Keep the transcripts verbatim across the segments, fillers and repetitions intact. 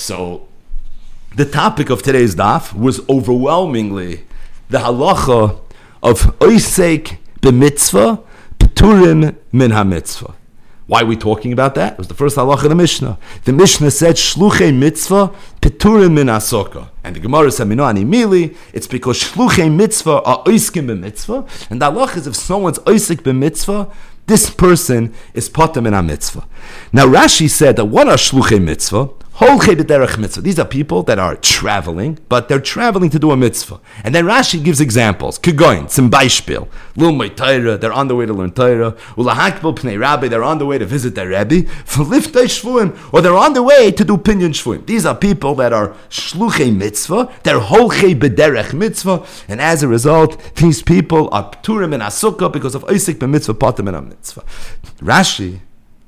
So the topic of today's daf was overwhelmingly the halacha of oisek b'mitzvah p'turim min ha-mitzvah. Why are we talking about that? It was the first halacha of the Mishnah. The Mishnah said, shluchei mitzvah p'turim min ha-sukkah. And the Gemara said, Mino ani mili, it's because shluchei mitzvah are oiskim b'mitzvah. And the halacha is if someone's oisik b'mitzvah, this person is potem min ha-mitzvah. Now Rashi said that what are shluchei mitzvah? Holchei b'derech mitzvah. These are people that are traveling, but they're traveling to do a mitzvah. And then Rashi gives examples. Kegoin, zum Beispiel. Lilmei Torah, they're on the way to learn Torah. Ulahakbel pnei Rabbi, they're on the way to visit their Rebbe. V'liftei shvuim, or they're on the way to do pinyon shvuim. These are people that are shluchei mitzvah. They're holchei b'derech mitzvah. And as a result, these people are pturim in asukah because of oisik b'mitzvah, potem in a mitzvah. Rashi,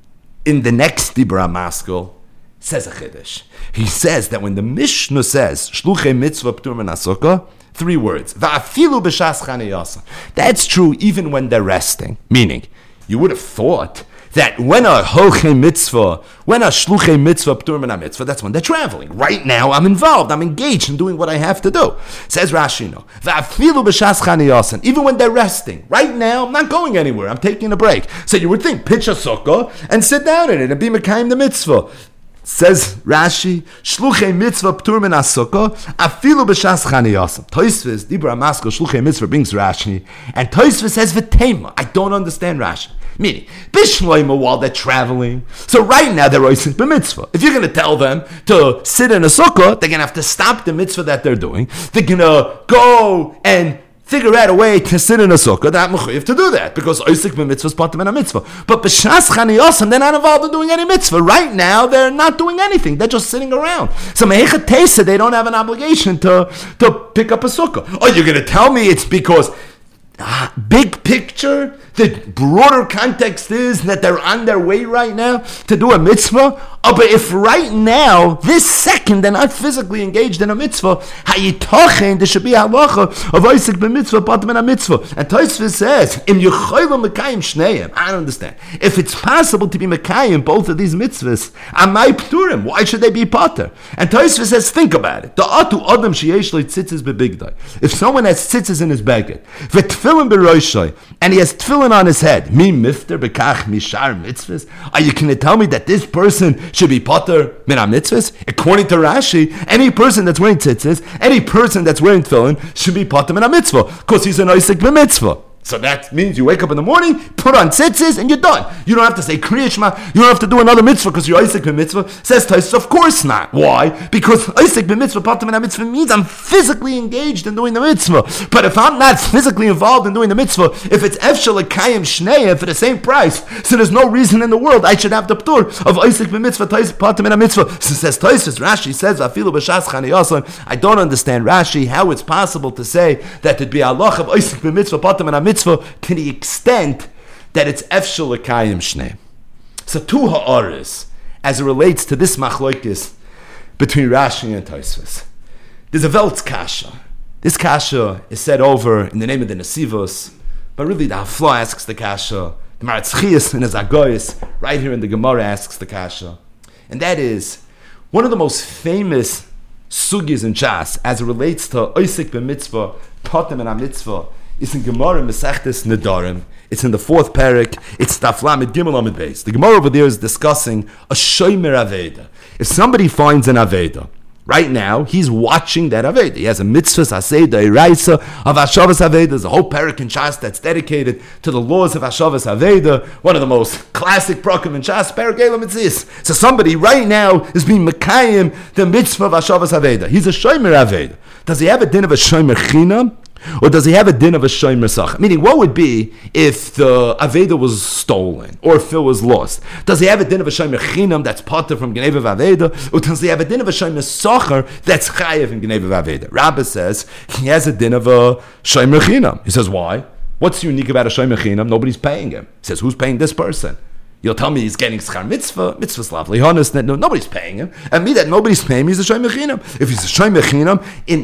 in the next Dibra Maskell, says a chiddush. He says that when the Mishnah says shluchei mitzvah p'tur min ha-sukkah, three words, va'afilu b'shas chaniyasa. That's true even when they're resting. Meaning, you would have thought that when a holchei mitzvah, when a shluchei mitzvah p'tur min ha-mitzvah, that's when they're traveling. Right now, I'm involved. I'm engaged in doing what I have to do. Says Rashi, no. Va'afilu b'shas chaniyasa. Even when they're resting. Right now, I'm not going anywhere. I'm taking a break. So you would think, pitch a sukkah and sit down in it and be mekayim the mitzvah. Says Rashi, shluchei mitzvah p'tur min ha-sukkah, afilu b'shas chaniyasam. Tosfos, Dibra Maskell, shluchei mitzvah brings Rashi, and Tosfos says v'tema. I don't understand Rashi. Meaning, bishloima while they're traveling. So right now they're oisik b'mitzvah. If you're going to tell them to sit in a sukkah, they're going to have to stop the mitzvah that they're doing. They're going to go and figure out a way to sit in a sukkah, that mechuyev to do that, because oisik b'mitzvah is potem in a mitzvah. But b'shas chaniyosam, they're not involved in doing any mitzvah. Right now, they're not doing anything. They're just sitting around. So mehecha teisa, they don't have an obligation to, to pick up a sukkah. Oh, you're going to tell me it's because ah, big picture, the broader context is that they're on their way right now to do a mitzvah. Oh, but if right now, this second, they're not physically engaged in a mitzvah, hayitochen, there should be a halacha of oisik b'mitzvah, potem in a mitzvah. And Tosfos says, im yuchayla mekayim shneim. I don't understand. If it's possible to be mekayim both of these mitzvahs, amai pturim, why should they be poter? And Tosfos says, think about it. The atu adam sheyesh lo tzitzis bebigdai. If someone has tzitzis in his beged, v'tfilin b'roshai, and he has tefillin on his head, mi mifter bekach mishar mitzvahs, are you going to tell me that this person should be potter min ha-mitzvahs? According to Rashi, any person that's wearing tzitzis, any person that's wearing tefillin should be potter min ha-mitzvah, because he's an oisik b'mitzvah. So that means you wake up in the morning, put on tzitzis, and you're done. You don't have to say Kriya Shema. You don't have to do another mitzvah because you're Isaac b'mitzvah. Says Tosfos, of course not. Why? Because Isaac b'mitzvah, potem min ha-mitzvah means I'm physically engaged in doing the mitzvah. But if I'm not physically involved in doing the mitzvah, if it's efshel l'kayim shneim for the same price, so there's no reason in the world I should have the ptur of Isaac b'mitzvah, potem min ha-mitzvah. So says Tosfos, Rashi says, afilu b'shas chaniyasam. I don't understand Rashi how it's possible to say that it'd be a halach of Isaac b'mitzvah, potem min ha-mitzvah, to the extent that it's efshel l'kayim shnei. So two ha'aris, as it relates to this machlokes between Rashi and Tosfos. There's a Veltz kasha. This kasha is said over in the name of the Nesivos, but really the Hafla asks the kasha. The Maratzchias in his Agoyis, right here in the Gemara, asks the kasha. And that is, one of the most famous sugis in Shas, as it relates to oisik b'mitzvah, potem min ha-mitzvah, is in Gemara Mesechtes Nedarim. It's in the fourth parak. It's Daf Lamed Gimel Amud Beis. The Gemara over there is discussing a shomer aveda. If somebody finds an aveda, right now he's watching that aveda. He has a mitzvah aseh d'oraisa of Hashavas Aveda. There's a whole parak in Shas that's dedicated to the laws of Hashavas Aveda. One of the most classic prakim in Shas, parak Elam Mitzis. So somebody right now is being mekayim the mitzvah of Hashavas Aveda. He's a shomer aveda. Does he have a din of a shomer chinam? Or does he have a din of a shomer sach? Meaning, what would be if the Aveda was stolen or if it was lost? Does he have a din of a shomer chinam that's potter from Gneva Aveda? Or does he have a din of a shomer sacher that's chayev in Gneva Aveda? Rabbi says he has a din of a shomer chinam. He says, why? What's unique about a shomer chinam? Nobody's paying him. He says, who's paying this person? You'll tell me he's getting schar mitzvah, mitzvah's lovely, honest, no, nobody's paying him. And me that nobody's paying him, he's a shomer chinam. If he's a shomer chinam, in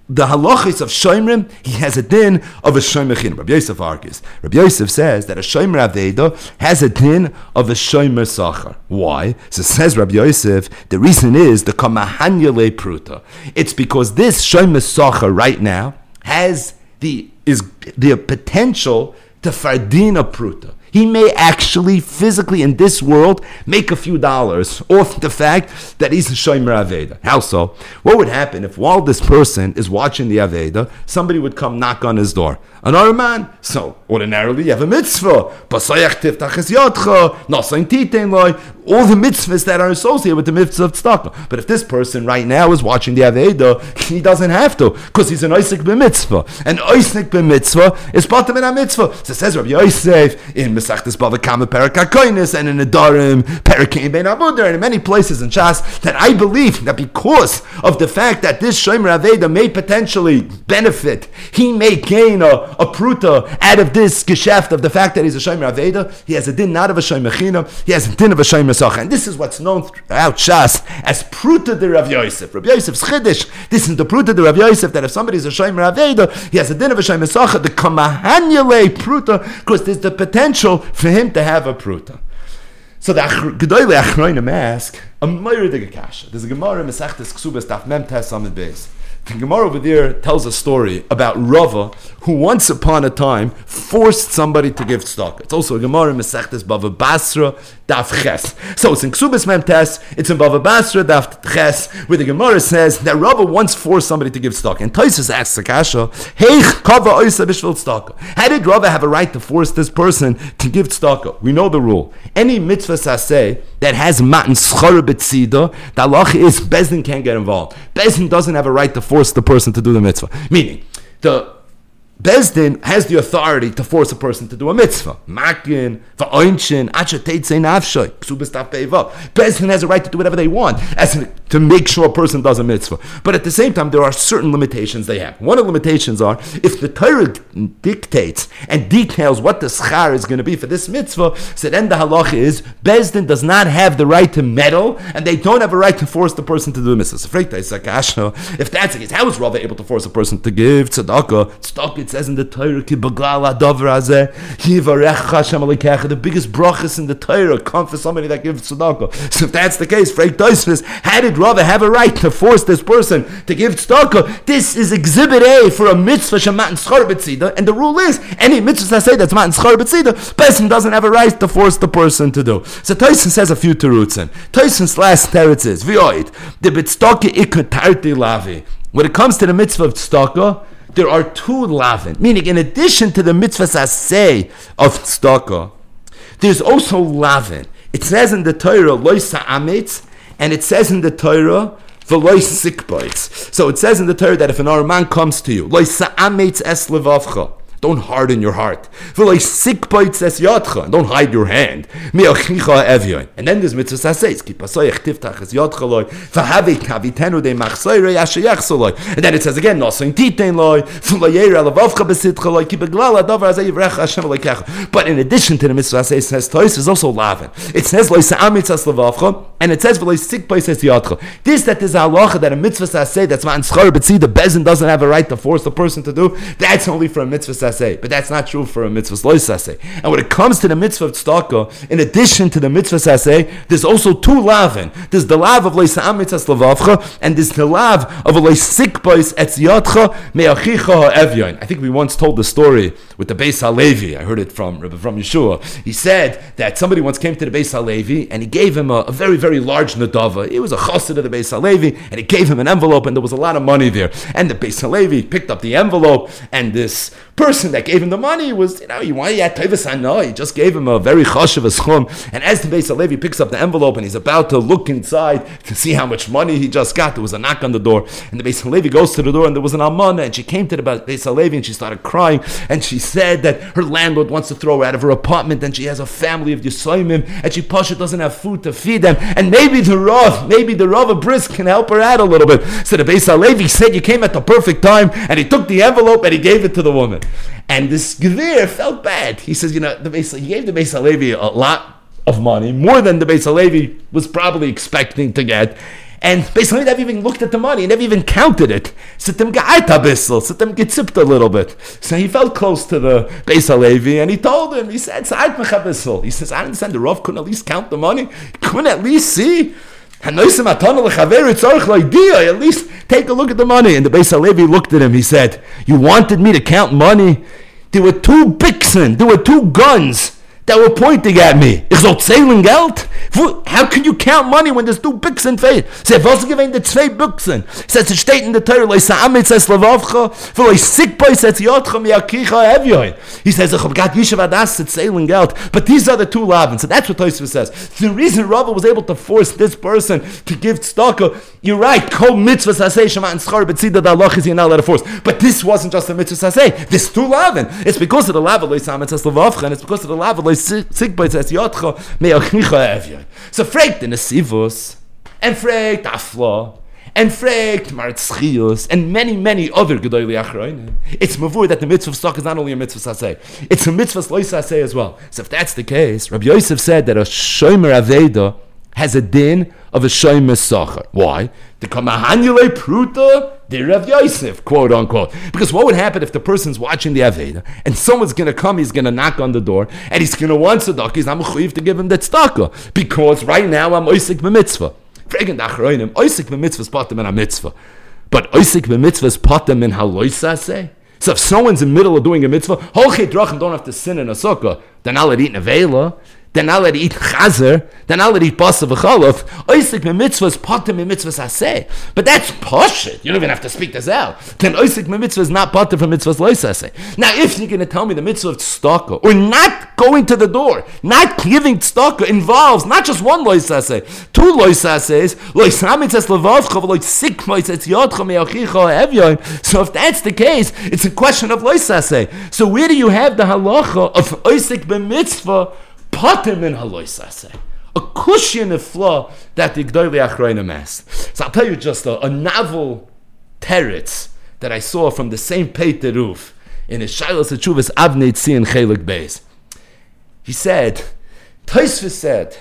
the halachis of Shoimrim, he has a din of a Shomer Chinam. Rabbi Yosef argues. Rabbi Yosef says that a Shomer Aveda has a din of a Shomer Sachar. Why? So says Rabbi Yosef, the reason is the Kamahanyale Pruta. It's because this Shomer Sachar right now has the is the potential to fardina Pruta. He may actually physically in this world make a few dollars off the fact that he's a Shomer Aveda. How so? What would happen if while this person is watching the Aveda, somebody would come knock on his door? Another man. So ordinarily you have a mitzvah. All the mitzvahs that are associated with the mitzvah of tzedakah. But if this person right now is watching the Aveda, he doesn't have to, because he's an Isaac b'mitzvah. And Isaac b'mitzvah is patam in a mitzvah. So says Rabbi Yosef in Mesachtes Bava Kama Perek HaKoines and in the Darim Perek Ben Abuder and in many places in Shas, that I believe that because of the fact that this Shomer Aveda may potentially benefit, he may gain a a pruta out of this geschäft of the fact that he's a Shomer Aveda, he has a din not of a Shomer Chinam, he has a din of a Shomer Sachar. And this is what's known throughout Shas as pruta de Rav Yosef. Rav Yosef's chiddush, this is the pruta de Rav Yosef, that if somebody's a Shomer Aveda, he has a din of a Shomer Sachar, the kamahanyale pruta, because there's the potential for him to have a pruta. So the Gedolei Achronim ask, a Meir de Gekasha. There's a Gemara in Mesachtes Ksubas Daf Mem Tes Amud Beis. The Gemara over there tells a story about Rava, who once upon a time forced somebody to give tzedakah. It's also a Gemara in Mesechtes Bava Basra Daf Ches. So it's in Ksubas Mem Tes, it's in Bava Basra Daf Ches, where the Gemara says that Rava once forced somebody to give tzedakah. And Tosfos asks the kasha, Heich kava oisa b'shvil tzedakah. How did Rava have a right to force this person to give tzedakah? We know the rule. Any mitzvah saseh that has matan schara b'tzida, the halacha is Bezdin can't get involved. Bezdin doesn't have a right to force the person to do the mitzvah. Meaning, the Bezdin has the authority to force a person to do a mitzvah. Makin, va'oinchin, acha teitzei nafshay, ksubas daf peivav. Bezdin has a right to do whatever they want, as in, to make sure a person does a mitzvah. But at the same time, there are certain limitations they have. One of the limitations are, if the Torah dictates and details what the schar is going to be for this mitzvah, so then the halacha is, Bezdin does not have the right to meddle, and they don't have a right to force the person to do the mitzvah. So, if that's the case, how is Rava able to force a person to give tzedakah? Tzedakah, it says in the Torah, Ki b'glal hadavar hazeh, Yivarech Hashem alekecha. The biggest brachas in the Torah come for somebody that gives tzedakah. So if that's the case, Frek Tosfos, how did Rava have a right to force this person to give tzedakah? This is exhibit A for a mitzvah shematan schar b'tzida, and the rule is, any mitzvah I say that's matan schar b'tzida, person doesn't have a right to force the person to do. So Tosfos says a few terutzim. Tosfos' last teretz is, V'yoid, the b'tzedakah ikar tarti lavi. When it comes to the mitzvah of tzedakah, there are two lavin, meaning in addition to the mitzvah saseh of tzedakah, there's also lavin. It says in the Torah, loy sa'ametz, and it says in the Torah, v'loy sikboitz. So it says in the Torah that if an Araman comes to you, loy sa'ametz es levavcha, don't harden your heart. Don't hide your hand. And then there's mitzvah says, and then it says again, but in addition to the mitzvah says, it says there's also lavin. It says and it says this, that is a halacha that a mitzvah say that's man schar b'tzid, the bezin doesn't have a right to force the person to do. That's only for a mitzvah saseh, but that's not true for a mitzvah loy saseh. And when it comes to the mitzvah of tzedakah, in addition to the mitzvah saseh, there's also two lavin. There's the lav of loy sa'amitzas levavcha, and there's the lav of loy sikbois etziatcha me'achicha ha'evyon. I think we once told the story with the Beis Halevi. I heard it from from Yeshua. He said that somebody once came to the Beis Halevi and he gave him a, a very very large nadava. It was a chassid of the Beis Halevi, and he gave him an envelope, and there was a lot of money there. And the Beis Halevi picked up the envelope, and this person that gave him the money was, you know, he wanted to tevas hana. He just gave him a very chashuv schum. And as the Beis Halevi picks up the envelope and he's about to look inside to see how much money he just got, there was a knock on the door, and the Beis Halevi goes to the door, and there was an almana, and she came to the Beis Halevi and she started crying, and she said that her landlord wants to throw her out of her apartment, and she has a family of Yisraelim, and she pasha doesn't have food to feed them, and maybe the Rav, maybe the Rav of Brisk can help her out a little bit. So the Beis Halevi said, you came at the perfect time, and he took the envelope and he gave it to the woman. And this Gevir felt bad. He says, you know, the Beis, he gave the Beis Halevi a lot of money, more than the Beis Halevi was probably expecting to get. And basically, never even looked at the money, never even counted it. Sitem ga'at abissel, sitem getzipped a little bit. So he felt close to the Beis Halevi, and he told him, he said, "Sa'at mech abissel." He says, "I understand the Rav couldn't at least count the money, couldn't at least see. At least take a look at the money." And the Beis Halevi looked at him. He said, "You wanted me to count money? There were two bixen, there were two guns that were pointing at me. Ich soll zählen Geld? How can you count money when there's two bixen fehlt?" Said, "Was gewinnt the zwei bixen?" Says it steht in the Torah, "Lo sa'amitz es levavcha, v'lo sikbois es yotcha mi'akicha evyoin." He says, "Ich hab got yishav adas to zählen Geld." But these are the two lavins. So that's what Tosfos says. The reason Rava was able to force this person to give tzedakah, you're right, kol mitzvahs hasei shema and schar b'tzida da lochis you're not allowed to force. But this wasn't just a mitzvah hasei. This two lavin. It's because of the lavin, lo sa'amitz es levavcha, and it's because of the lavin, so fragt the Nesivos, and fragt Afla, and fragt Martzchios, and many, many other Gedolei Achronim. It's mavur that the mitzvah of stock is not only a mitzvah saseh, it's a mitzvah lois saseh as well. So if that's the case, Rabbi Yosef said that a shomer aveda has a din of a shomer sacher. Why? The Kamahanule Pruta, the Rav Yosef, quote unquote. Because what would happen if the person's watching the Aveda and someone's going to come, he's going to knock on the door, and he's going to want tzedakah, he's not mechuyev to give him that tzedakah. Because right now I'm oisik b'mitzvah. Fragen dachroinim, oisik b'mitzvah is patem in a mitzvah. But oisik b'mitzvah is patem in haloisaseh. So if someone's in the middle of doing a mitzvah, holchei drachim don't have to sin in a sukkah, then I'll eat nevela. Then I'll let eat chazer, then I'll let eat basa v'chalof. Oisik b'mitzvah is pater b'mitzvah saseh. But that's poshut. You don't even have to speak this out. Then oisik b'mitzvah is not pater from mitzvahs lo saseh. Now, if you're going to tell me the mitzvah of tzedakah, or not going to the door, not giving tzedakah involves not just one lo saseh, two lo sasehs, lo samitz levavcha, lo sikmoitz es yodcha me'achicha evyon. So if that's the case, it's a question of lo saseh. So where do you have the halacha of oisik b'mitzvah patim in halois saseh? A cushion of flaw that the Gdolei Achronim asked. So I'll tell you just a, a novel teretz that I saw from the same Pei Teruf in his Shailas Teshuvas Avnei Tzion Chelik Beis. He said, Tosfos said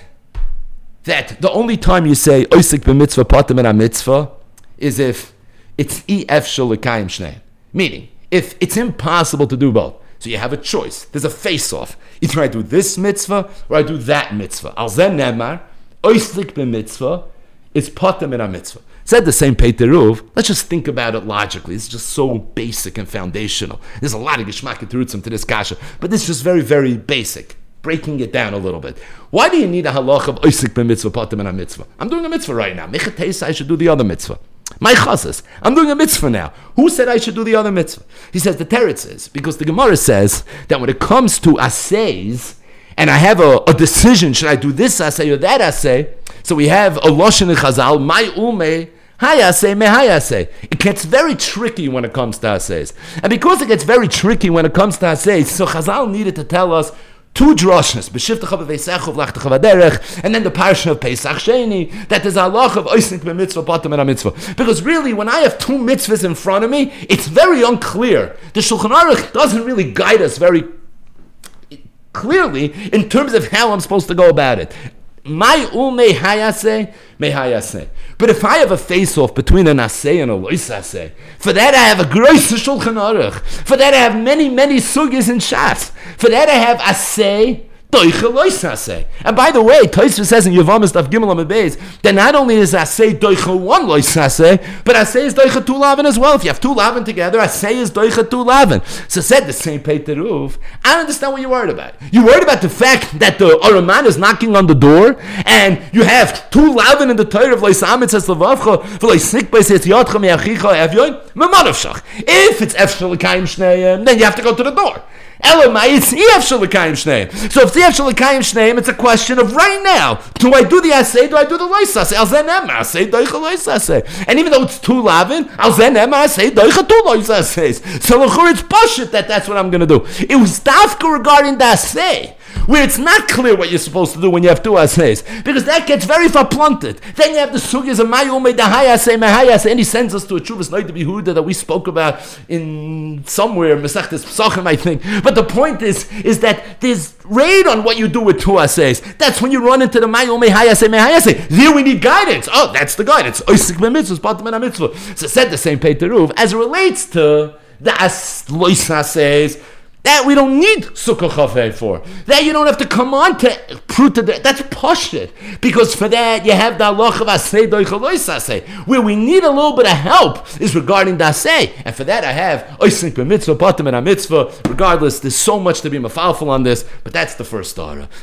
that the only time you say oisik b'mitzvah patim in a mitzvah is if it's ef shel l'kayim shnei. Meaning, if it's impossible to do both. So you have a choice. There's a face-off. Either I do this mitzvah or I do that mitzvah. Al zen nemar, oislik b'mitzvah is patem in a mitzvah. Said the same Pei Teruf. Let's just think about it logically. It's just so basic and foundational. There's a lot of geshmak and terutzim to this kasha, but this is just very, very basic. Breaking it down a little bit. Why do you need a halach of oislik b'mitzvah patem in a mitzvah? I'm doing a mitzvah right now. Mechateis, I should do the other mitzvah. My chasas, I'm doing a mitzvah now. Who said I should do the other mitzvah? He says the teretz is, because the Gemara says that when it comes to assays, and I have a, a decision, should I do this assay or that assay? So we have a lashon in Chazal, my ume, hayaseh, me hayaseh. It gets very tricky when it comes to assays. And because it gets very tricky when it comes to assays, so Chazal needed to tell us two drashnas, b'shivtecha b'veisecha v'lachtecha v'derech, and then the parsha of Pesach Sheni, that there's a halach of oisnik b'mitzvah patem in a mitzvah. Because really, when I have two mitzvahs in front of me, it's very unclear. The Shulchan Aruch doesn't really guide us very clearly in terms of how I'm supposed to go about it. My ume hayase, me hayase. But if I have a face-off between an asay and a lois asay, for that I have a gross Shulchan Aruch. For that I have many, many sugis in Shas. For that I have asay, doicha lois asay. And by the way, Tosfos says in Yevamos Daf Gimel Amud Beis that not only is asay doicha one lois asay, but asay is doicha two lavin as well. If you have two lavin together, asay is doicha two lavin. So said the same Pei Teruf. I don't understand what you're worried about. You're worried about the fact that the Araman is knocking on the door, and you have two lavin in the Torah of lois amitz es levavcha, v'lois sikbeis es yodcha me'achicha evyoin, me'manavshach. If it's ef shel l'kayim shneiim, then you have to go to the door. Elamai, it's ef shel l'kayim shneiim. So if it's ef shel l'kayim shneiim, it's a question of right now. Do I do the asay? Do I do the lois asay? Al zen emar asay doicha lois asay. And even though it's two lavin, al zen emar asay doicha two lois asays. So l'chur it's bullshit that that's what I'm going to do. It was dafka regarding the asay. where it's not clear what you're supposed to do when you have two asays, because that gets very far plunted. Then you have the sugyas of mayume dahayase mehayase, and he sends us to a Chuvas Noida Behuda that we spoke about in somewhere Mesachtes Pesachim, I think. But the point is, is that there's raid on what you do with two asays. That's when you run into the mayume hayase mehayase. There we need guidance. Oh, that's the guidance. Oisik b'mitzvah, batam and mitzvah. So said the same Peter Ruv as it relates to the as lois asays. That we don't need Sukkah Chafei for. That you don't have to come on to prove to that. That's pashut. Because for that, you have the halacha of Asay Doicha Lois Asay. Where we need a little bit of help is regarding the Asay. And for that, I have Oisink B'mitzvah, Batam and mitzvah. Regardless, there's so much to be mafalful on this, but that's the first starter.